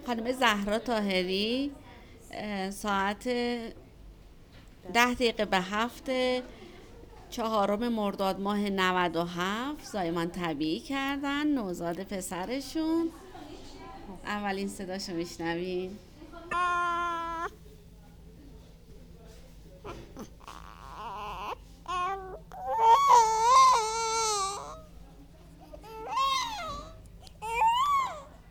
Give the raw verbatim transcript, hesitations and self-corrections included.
خانم زهرا طاهری ساعت ده دقیقه به هفت چهارم مرداد ماه نود و هفت زایمان طبیعی کردن، نوزاد پسرشون. اولین صداشو میشنویم.